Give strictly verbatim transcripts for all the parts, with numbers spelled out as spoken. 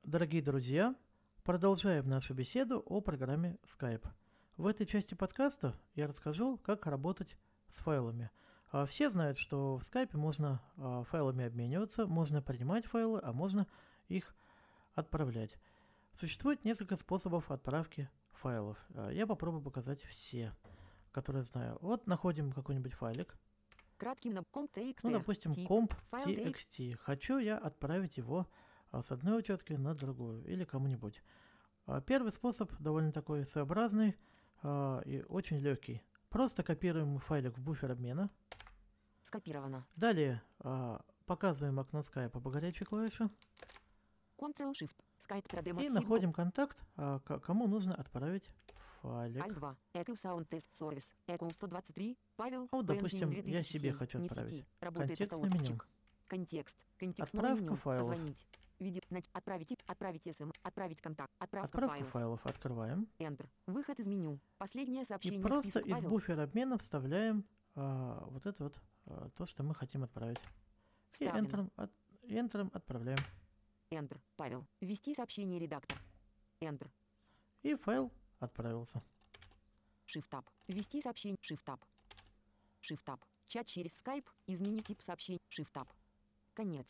Дорогие друзья, продолжаем нашу беседу о программе Skype. В этой части подкаста я расскажу, как работать с файлами. А, Все знают, что в Skype можно а, файлами обмениваться, можно принимать файлы, а можно их отправлять. Существует несколько способов отправки файлов. А, Я попробую показать все, которые знаю. Вот находим какой-нибудь файлик. Кратким на комп.txt. Ну, допустим, Тип. Файл comp.txt. Хочу я отправить его а, с одной учетки на другую или кому-нибудь. А, Первый способ довольно такой своеобразный а, и очень легкий. Просто копируем файлик в буфер обмена. Скопировано. Далее а, показываем окно Skype по горячей клавише. Ctrl-Shift. Skype три дэ И Maxim. находим контакт, а, к- кому нужно отправить файлик. Аль два. Echo Sound Test Service. Echo сто двадцать три. Павел. А вот, пи эн допустим, две тысячи я себе семь. хочу Не в отправить. сети. Работает Контекстное меню. автоответчик. Контекст. Контекстное Отправка меню. файлов. Позвонить. Виде... нач- Отправить. Отправить СМ. Отправить контакт. Отправка Отправку файлов. файлов открываем. Enter. Выход из меню. Последнее И сообщение. просто Список из Павел. буфера обмена вставляем а, вот это вот, а, то, что мы хотим отправить. И Вставлено. Enter, от, Enter отправляем. Enter. Павел. Ввести сообщение редактор. Enter. И файл отправился. Shift-Tab. Ввести сообщение. Shift-Tab. Shift-Tab. Чат через Skype. Изменить тип сообщений. Shift-Tab. Конец.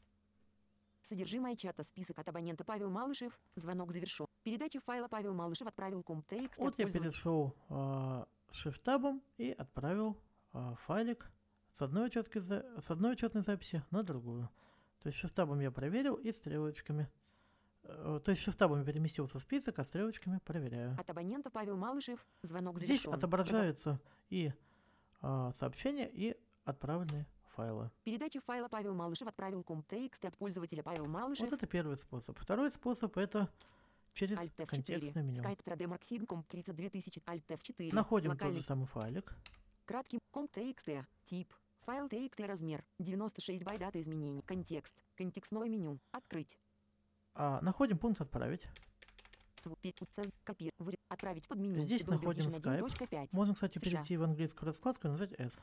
Содержимое чата. Список от абонента Павел Малышев. Звонок завершен. Передача файла Павел Малышев отправил комп.txt. Вот я пользователь. перешел а, Shift-табом и отправил а, файлик с одной, учетки за- с одной учетной записи на другую. То есть Shift-табом я проверил и стрелочками. э, То есть Shift-табом переместился список, а стрелочками проверяю. От абонента Павел Малышев. Звонок Здесь завершен. отображаются и а, сообщения, и отправленные файлы. Передача файла Павел Малышев отправил комп.txt от пользователя Павел Малышев. Вот это первый способ. Второй способ — это через Alt эф четыре. контекстное меню. Skype три дэ Maxim комп тридцать две тысячи. Alt эф четыре. Находим тот Локальный. же самый файлик. Кратким. Комп.txt. Тип. Файл txt размер. девяносто шесть байт. Дата изменений. Контекст. Контекстное меню. Открыть. А, находим пункт «Отправить». Св- пи- уц- Копи. Вы- Отправить под меню. Здесь Adobe находим Audition один точка Skype. пять. Можно, кстати, США. перейти в английскую раскладку и нажать S.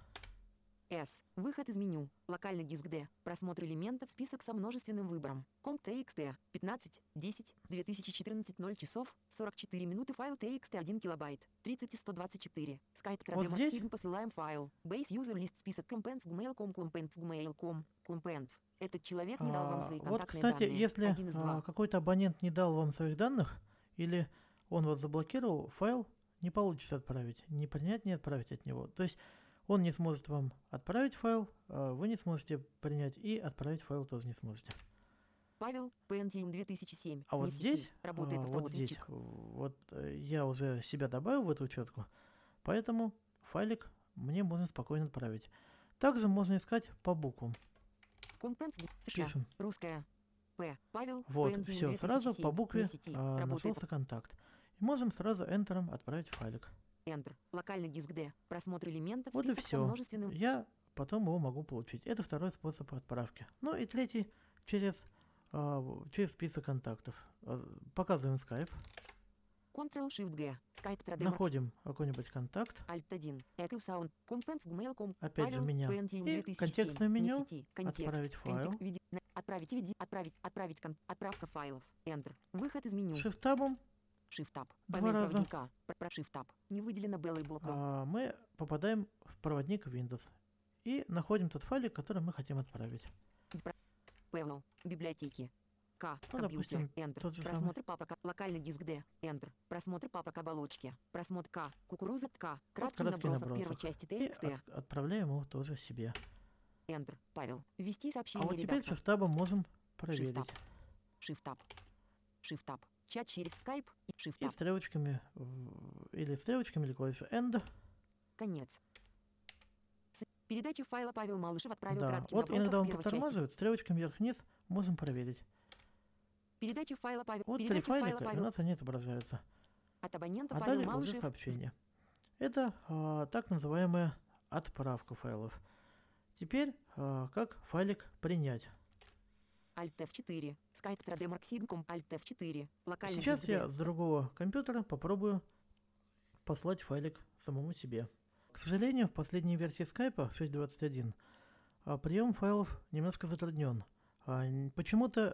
S. Выход из меню. Локальный диск D. Просмотр элементов. Список со множественным выбором. Комп.txt. пятнадцать. десять. две тысячи четырнадцать. ноль часов. сорок четыре минуты. Файл txt один килобайт. тридцать и сто двадцать четыре. Skype три дэ Вот здесь- Maxim. Посылаем файл. Base user list. Список компент в gmail точка com. Компент в gmail точка com. Компент. Этот человек не дал вам А, свои вот, контактные кстати, данные. если Один из а, два. какой-то абонент не дал вам своих данных, или он вас заблокировал, файл не получится отправить. Ни принять, ни отправить от него. То есть он не сможет вам отправить файл, а вы не сможете принять, и отправить файл тоже не сможете. Павел. Pentium две тысячи семь. А Не вот в здесь, сети. Работает а, вот здесь, автоответчик. вот э, я уже себя добавил в эту учетку, поэтому файлик мне можно спокойно отправить. Также можно искать по буквам. Компент в США. Пишем. Русская. П. Павел. Вот, Pentium все, две тысячи сразу семь. по букве Не в сети. а, Работает нашелся контакт. И можем сразу Enter отправить файлик. Enter. Локальный диск D. Просмотр элементов. Вот и Список со все. множественным. Я потом его могу получить. Это второй способ отправки. Ну и третий через, а, через список контактов. А, Показываем Skype. Ctrl-Shift-G. Skype три дэ Max. Находим какой-нибудь контакт. Alt один. Echo Sound. Компент в gmail точка com. Опять же Павел. меня. Pentium И две тысячи семь. контекстное Не в меню. сети. Контекст. Отправить файл. Контекст. Виде... на- Отправить. Виде... Отправить. Отправить. Кон... Отправка файлов. Enter. Выход из меню. Shift-табом Shift-Tab. Два Панель раза. проводника. Про- про Shift-Tab. Не выделено белый блоком. а, мы попадаем в проводник Windows. И находим тот файлик, который мы хотим отправить. Павел. Библиотеки. К. Ну, Компьютер. допустим, Enter. тот же самый. Просмотр папок. Локальный диск D. Enter. Просмотр папок оболочки. Просмотр К. Кукуруза К. Краткий, краткий набросок набросок. первой части И txt. от- отправляем его тоже себе. Enter. Павел. Ввести А сообщение вот теперь редактор. Shift-табом можем проверить. Shift-Tab. Shift-Tab. Чат через Skype. И И Shift-Tab. стрелочками, в- или стрелочками, или клавишей End. Конец. С- Передача файла Павел Малышев отправил Да, краткий вот набросок иногда он первой части. подтормаживает, стрелочками вверх-вниз можем проверить. Передача файла Павел. Вот три Передача файла файлика, и у Павел. нас они отображаются. От абонента А Павел далее уже Малышев. сообщение. Это а, так называемая отправка файлов. Теперь а, как файлик принять. Alt эф четыре. Skype три дэ Maxim. Alt эф четыре. Локальный Сейчас диск я D. с другого компьютера попробую послать файлик самому себе. К сожалению, в последней версии Skype шесть точка двадцать один а, прием файлов немножко затруднен. А, н- почему-то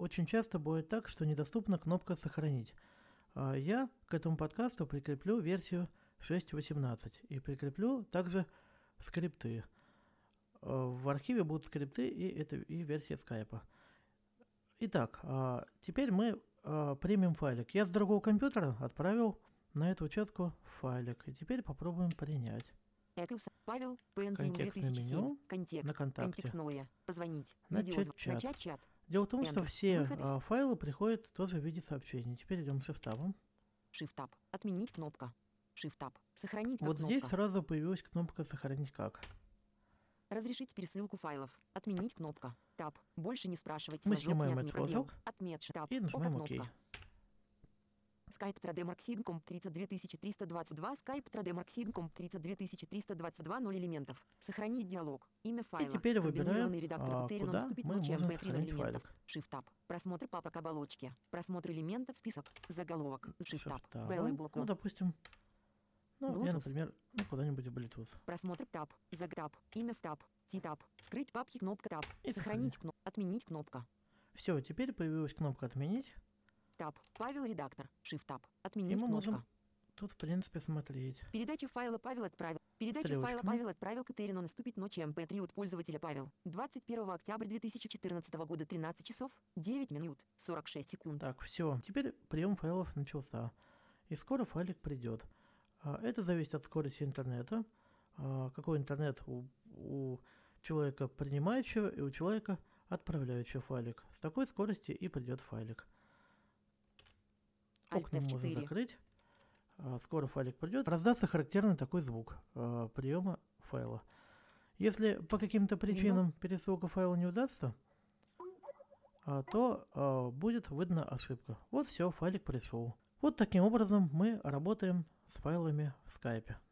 очень часто бывает так, что недоступна кнопка «Сохранить». А Я к этому подкасту прикреплю версию шесть точка восемнадцать и прикреплю также скрипты. А, В архиве будут скрипты и, это, и версия скайпа. Итак, а, теперь мы а, примем файлик. Я с другого компьютера отправил на эту учетку файлик. И теперь попробуем принять. Экус, Павел, Pentium Контекстное две тысячи семь. меню Контекст. на контакте. Контекстное. Позвонить. Начать Видеозвонок. чат. Начать чат. Дело в том, что Enter. все Выход из- а, файлы приходят тоже в виде сообщений. Теперь идем Shift-табом. Shift-таб. Отменить кнопка. Shift-таб. Сохранить как Вот кнопка. здесь сразу появилась кнопка «Сохранить как». Разрешить пересылку файлов. Отменить кнопка. Таб. Больше не спрашивать. Мы Флажок, снимаем не отме- этот пробел. флажок Отмет. Таб. и нажимаем Ока «Ок». кнопка. Skype Trademark тридцать две тысячи триста двадцать два. Skype Trademark тридцать две тысячи триста двадцать два. ноль элементов. Сохранить диалог. Имя файла. И теперь выбираем, Комбинированный редактор а, Катерина куда наступит мы ночи можем эм пэ три ноль сохранить элементов. файлик. Shift-таб. Просмотр папок оболочки. Просмотр элементов список. Заголовок. Shift-таб. Shift-табом. Белый Ну, блок. допустим, ну, я, Bluetooth. например, ну, куда-нибудь в Bluetooth. Просмотр таб. Загтаб. Имя в таб. Ти-таб. Скрыть папки кнопка таб. И Сохранить кнопка. Отменить кнопка. Все, теперь появилась кнопка «Отменить». Таб. Павел редактор. Shift-таб. И Отменить мы кнопка. можем тут, в принципе, смотреть. Передача файла Павел отправил. Передача файла Стрелочками. Павел отправил Катерину наступит ночи эм пэ три от пользователя Павел. двадцать первого октября две тысячи четырнадцатого года тринадцать часов девять минут сорок шесть секунд. Так, все. Теперь прием файлов начался. И скоро файлик придет. А, Это зависит от скорости интернета. А, Какой интернет у, у человека принимающего и у человека отправляющего файлик. С такой скорости и придет файлик. Окна Alt эф можно четыре. закрыть. А, Скоро файлик придет. Раздастся характерный такой звук а, приема файла. Если по каким-то причинам пересылка файла не удастся, а, то а, будет выдана ошибка. Вот все, файлик пришел. Вот таким образом мы работаем с файлами в скайпе.